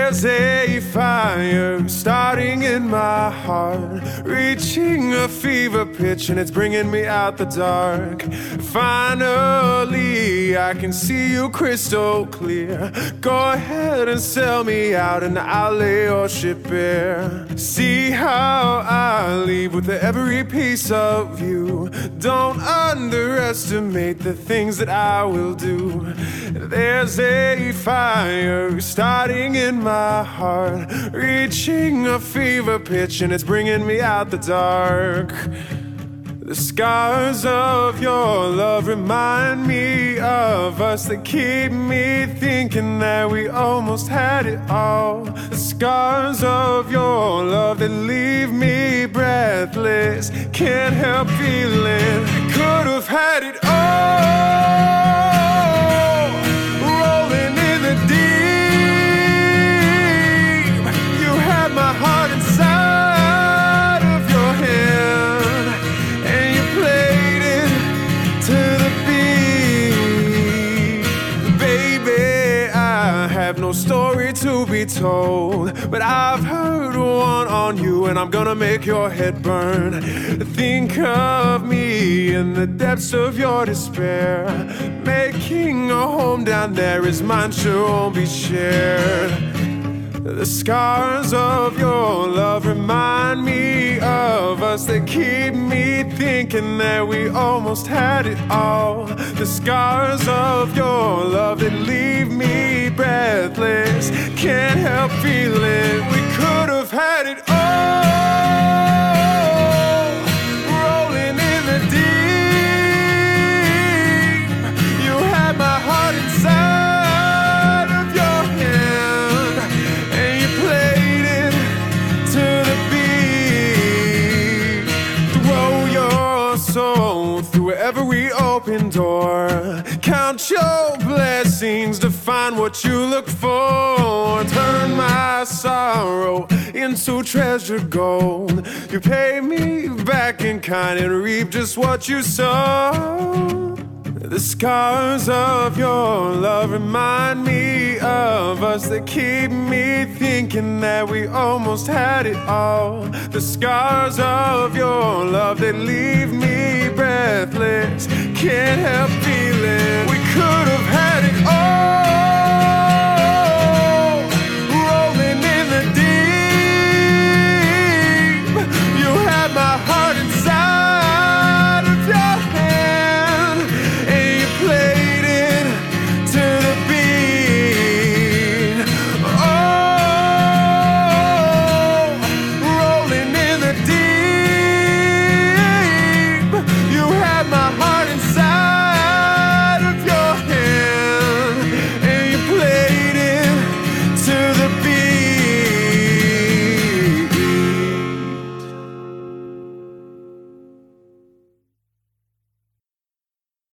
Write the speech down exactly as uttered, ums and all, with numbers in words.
There's a fire starting in my heart, reaching a fever pitch, and it's bringing me out the dark. Finally, I can see you crystal clear. Go ahead and sell me out, and I'll lay your ship bare. See how I leave with every piece of you. Don't underestimate the things that I will do. There's a fire starting in my heart, reaching a fever pitch, and it's bringing me out the dark. The scars of your love remind me of us, that keep me thinking that we almost had it all. The scars of your love that leave me breathless, can't help feeling we could have had it all. Rolling in the deep, you had my heart inside of your hand, and you played it to the beat. Baby, I have no story to be told, but I've heard one on you, and I'm gonna make your head burn. Think of me in the depths of your despair. Making a home down there is mine, sure won't be shared. The scars of your love remind me of us, that keep me thinking that we almost had it all. The scars of your love that leave me breathless, can't help feeling we could have had it all. Rolling in the deep, you had my heart inside of your hand, and you played it to the beat. Throw your soul through every open door. Count your blessings to find what you look for. Turn my sorrow into treasured gold. You pay me back in kind and reap just what you sow. The scars of your love remind me of us, that keep me thinking that we almost had it all. The scars of your love that leave me breathless, can't help